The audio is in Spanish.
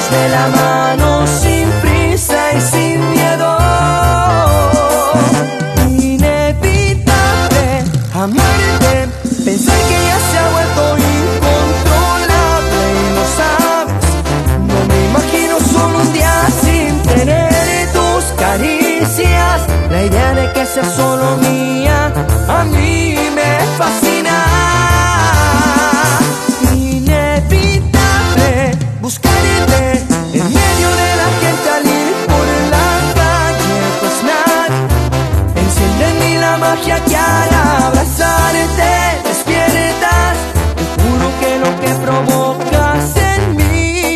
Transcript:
de la mano sin prisa y sin miedo. Inevitable amarte, pensar que ya se ha vuelto incontrolable y lo sabes. No me imagino solo un día sin tener tus caricias. La idea de que seas solo mía a mí me fascina. Inevitable buscarte en medio de la gente al ir por la calle, pues nada enciende en mí la magia que hay.